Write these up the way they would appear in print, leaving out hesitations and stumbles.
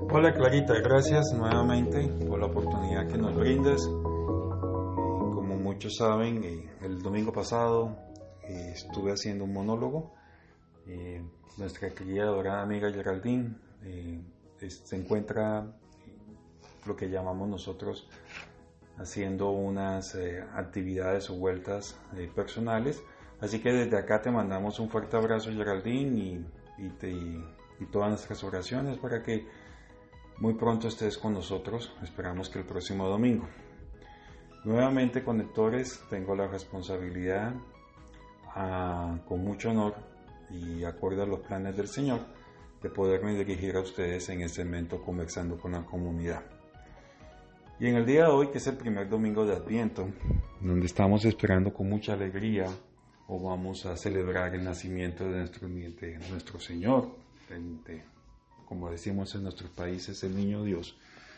Hola Clarita, gracias nuevamente por la oportunidad que nos brindas. Como muchos saben, el domingo pasado estuve haciendo un monólogo. Nuestra querida adorada amiga Geraldine se encuentra lo que llamamos nosotros haciendo unas actividades o vueltas personales. Así que desde acá te mandamos un fuerte abrazo, Geraldine, y todas nuestras oraciones para que muy pronto estés con nosotros. Esperamos que el próximo domingo. Nuevamente, conectores, tengo la responsabilidad, con mucho honor y acorde a los planes del Señor, de poderme dirigir a ustedes en este segmento Conversando con la Comunidad. Y en el día de hoy, que es el primer domingo de Adviento, donde estamos esperando con mucha alegría, o vamos a celebrar el nacimiento de nuestro Señor, como decimos en nuestros países, el Niño Dios.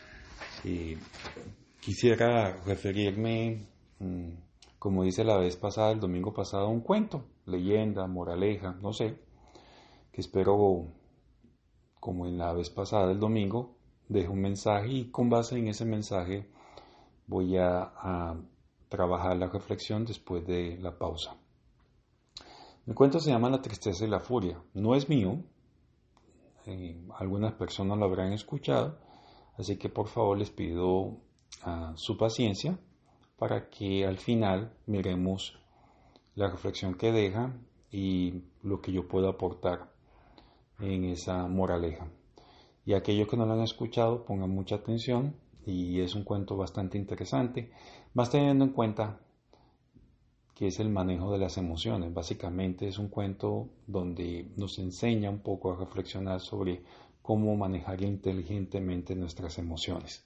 Quisiera referirme, como dice la vez pasada, el domingo pasado, a un cuento, leyenda, moraleja, no sé, que espero, como en la vez pasada el domingo, deje un mensaje y con base en ese mensaje voy a trabajar la reflexión después de la pausa. El cuento se llama La tristeza y la furia. No es mío, algunas personas lo habrán escuchado, así que por favor les pido su paciencia para que al final miremos la reflexión que deja y lo que yo puedo aportar en esa moraleja. Y aquellos que no lo han escuchado, pongan mucha atención, y es un cuento bastante interesante, más teniendo en cuenta que es el manejo de las emociones. Básicamente es un cuento donde nos enseña un poco a reflexionar sobre cómo manejar inteligentemente nuestras emociones.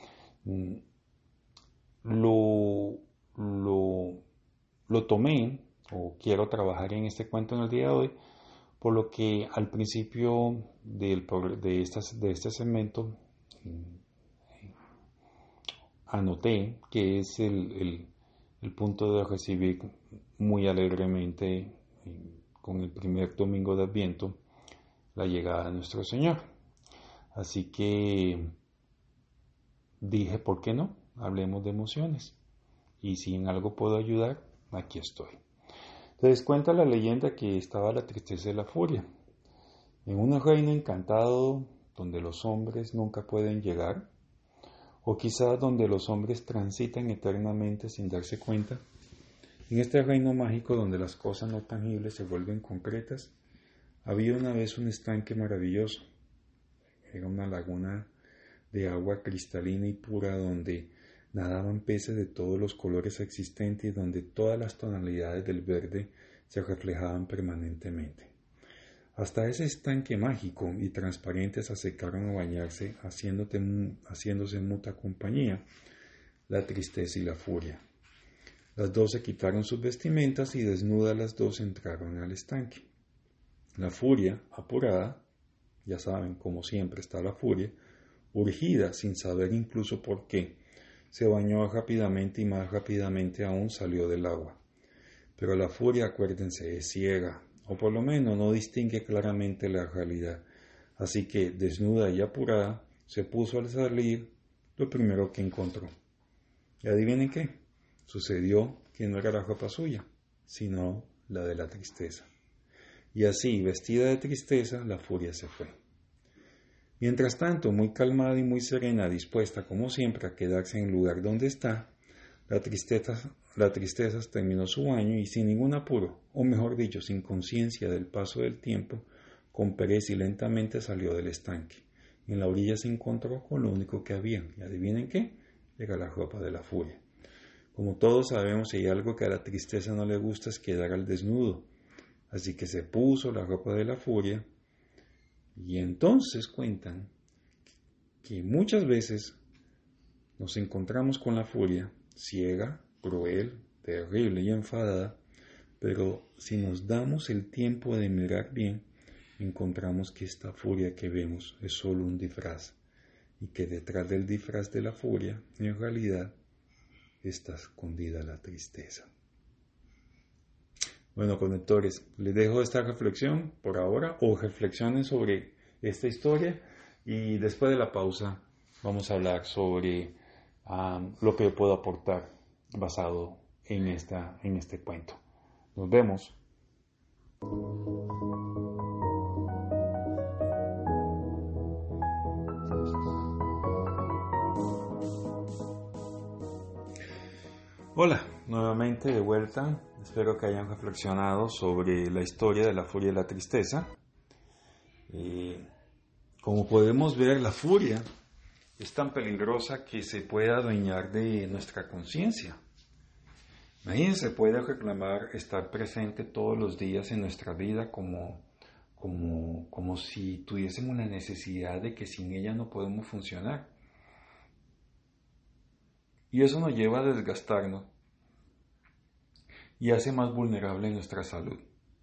Lo tomé, o quiero trabajar en este cuento en el día de hoy, por lo que al principio de este segmento anoté que es el punto de recibir muy alegremente, con el primer domingo de Adviento, la llegada de nuestro Señor. Así que dije, ¿por qué no? Hablemos de emociones. Y si en algo puedo ayudar, aquí estoy. Entonces cuenta la leyenda que estaba la tristeza y la furia. En un reino encantado donde los hombres nunca pueden llegar, o quizás donde los hombres transitan eternamente sin darse cuenta, en este reino mágico donde las cosas no tangibles se vuelven concretas, había una vez un estanque maravilloso. Era una laguna de agua cristalina y pura donde nadaban peces de todos los colores existentes y donde todas las tonalidades del verde se reflejaban permanentemente. Hasta ese estanque mágico y transparente se acercaron a bañarse, haciéndose mutua compañía, la tristeza y la furia. Las dos se quitaron sus vestimentas y desnudas las dos entraron al estanque. La furia, apurada, ya saben, como siempre está la furia, urgida, sin saber incluso por qué, se bañó rápidamente y más rápidamente aún salió del agua. Pero la furia, acuérdense, es ciega, o por lo menos no distingue claramente la realidad. Así que, desnuda y apurada, se puso al salir lo primero que encontró. ¿Y adivinen qué? Sucedió que no era la ropa suya, sino la de la tristeza. Y así, vestida de tristeza, la furia se fue. Mientras tanto, muy calmada y muy serena, dispuesta como siempre a quedarse en el lugar donde está, la tristeza terminó su baño y sin ningún apuro, o mejor dicho, sin conciencia del paso del tiempo, con pereza y lentamente salió del estanque. En la orilla se encontró con lo único que había, y adivinen qué, era la ropa de la furia. Como todos sabemos, si hay algo que a la tristeza no le gusta es quedar al desnudo, así que se puso la ropa de la furia, y entonces cuentan que muchas veces nos encontramos con la furia, ciega, cruel, terrible y enfadada, pero si nos damos el tiempo de mirar bien, encontramos que esta furia que vemos es solo un disfraz, y que detrás del disfraz de la furia, en realidad, está escondida la tristeza. Bueno, conectores, les dejo esta reflexión por ahora, o reflexionen sobre esta historia, Y después de la pausa vamos a hablar sobre lo que yo puedo aportar basado en este cuento. Nos vemos. Hola, nuevamente de vuelta. Espero que hayan reflexionado sobre la historia de la furia y la tristeza. Como podemos ver, la furia es tan peligrosa que se puede adueñar de nuestra conciencia. Imagínense, puede reclamar estar presente todos los días en nuestra vida como si tuviésemos la necesidad de que sin ella no podemos funcionar. Y eso nos lleva a desgastarnos y hace más vulnerable nuestra salud.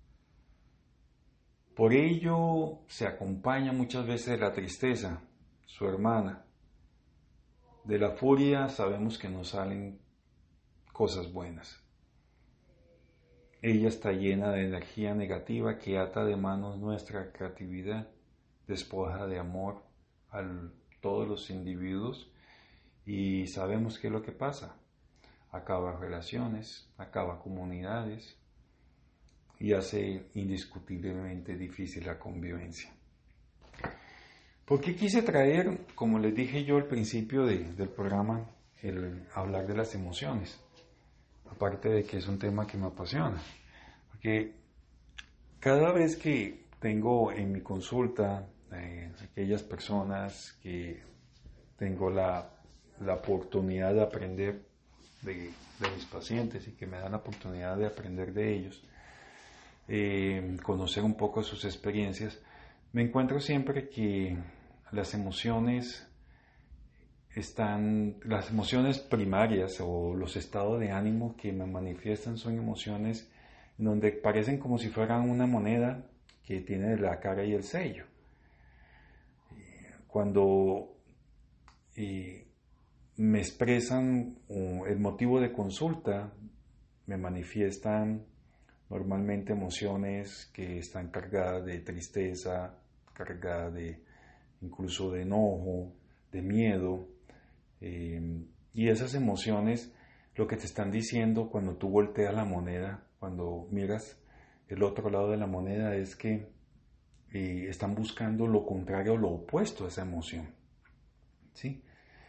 Por ello se acompaña muchas veces de la tristeza, su hermana. De la furia sabemos que nos salen cosas buenas. Ella está llena de energía negativa que ata de manos nuestra creatividad, despoja de amor a todos los individuos y sabemos qué es lo que pasa. Acaba relaciones, acaba comunidades y hace indiscutiblemente difícil la convivencia. ¿Por qué quise traer, como les dije yo al principio del programa, el hablar de las emociones? Aparte de que es un tema que me apasiona. Porque cada vez que tengo en mi consulta aquellas personas que tengo la oportunidad de aprender de mis pacientes y que me dan la oportunidad de aprender de ellos, conocer un poco sus experiencias, me encuentro siempre que las emociones primarias o los estados de ánimo que me manifiestan son emociones donde parecen como si fueran una moneda que tiene la cara y el sello. Cuando me expresan el motivo de consulta, me manifiestan normalmente emociones que están cargadas de tristeza, cargadas incluso de enojo, de miedo. Y esas emociones, lo que te están diciendo cuando tú volteas la moneda, cuando miras el otro lado de la moneda, es que están buscando lo contrario o lo opuesto a esa emoción. ¿Sí?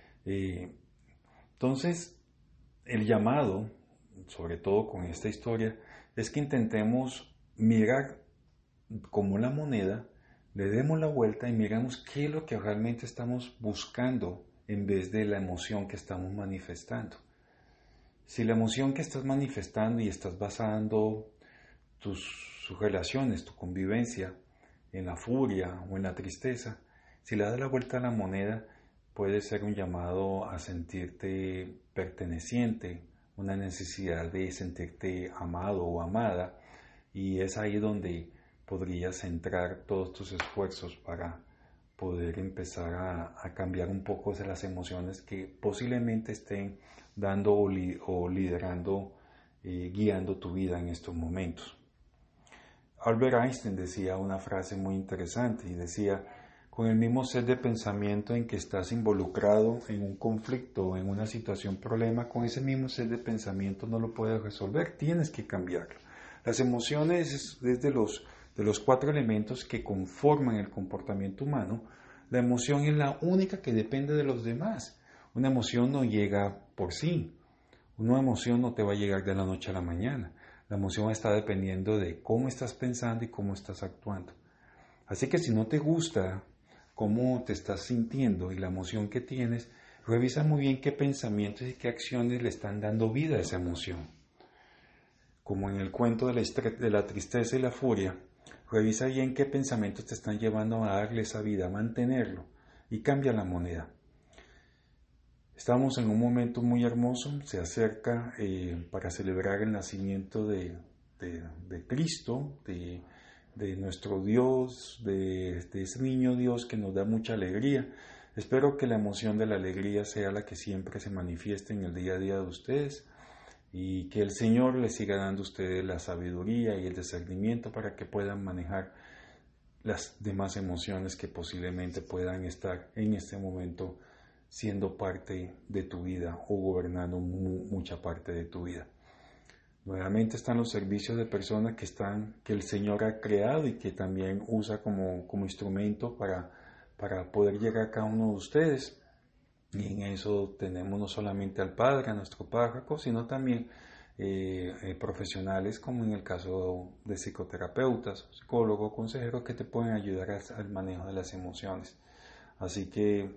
Entonces, el llamado, sobre todo con esta historia, es que intentemos mirar como la moneda, le demos la vuelta y miramos qué es lo que realmente estamos buscando en vez de la emoción que estamos manifestando. Si la emoción que estás manifestando y estás basando tus relaciones, tu convivencia en la furia o en la tristeza, si le das la vuelta a la moneda, puede ser un llamado a sentirte perteneciente, una necesidad de sentirte amado o amada, y es ahí donde podrías centrar todos tus esfuerzos para poder empezar a cambiar un poco de las emociones que posiblemente estén dando o liderando, guiando tu vida en estos momentos. Albert Einstein decía una frase muy interesante y decía: con el mismo set de pensamiento en que estás involucrado en un conflicto o en una situación problema, con ese mismo set de pensamiento no lo puedes resolver, tienes que cambiarlo. Las emociones es de los 4 elementos que conforman el comportamiento humano. La emoción es la única que depende de los demás. Una emoción no llega por sí. Una emoción no te va a llegar de la noche a la mañana. La emoción está dependiendo de cómo estás pensando y cómo estás actuando. Así que si no te gusta cómo te estás sintiendo y la emoción que tienes, revisa muy bien qué pensamientos y qué acciones le están dando vida a esa emoción. Como en el cuento de la tristeza y la furia, revisa bien qué pensamientos te están llevando a darle esa vida, a mantenerlo, y cambia la moneda. Estamos en un momento muy hermoso, se acerca para celebrar el nacimiento de Cristo, de nuestro Dios, de ese niño Dios que nos da mucha alegría. Espero que la emoción de la alegría sea la que siempre se manifieste en el día a día de ustedes y que el Señor les siga dando a ustedes la sabiduría y el discernimiento para que puedan manejar las demás emociones que posiblemente puedan estar en este momento siendo parte de tu vida o gobernando mucha parte de tu vida. Nuevamente están los servicios de personas que el Señor ha creado y que también usa como instrumento para poder llegar a cada uno de ustedes. Y en eso tenemos no solamente al Padre, a nuestro párroco, sino también profesionales como en el caso de psicoterapeutas, psicólogos, consejeros que te pueden ayudar al manejo de las emociones. Así que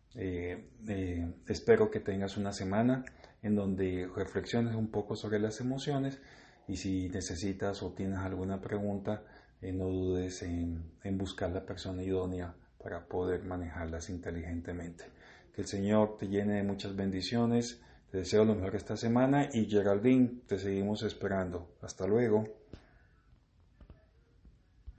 espero que tengas una semana en donde reflexiones un poco sobre las emociones y si necesitas o tienes alguna pregunta, no dudes en buscar la persona idónea para poder manejarlas inteligentemente. Que el Señor te llene de muchas bendiciones. Te deseo lo mejor esta semana y Geraldine, te seguimos esperando. Hasta luego.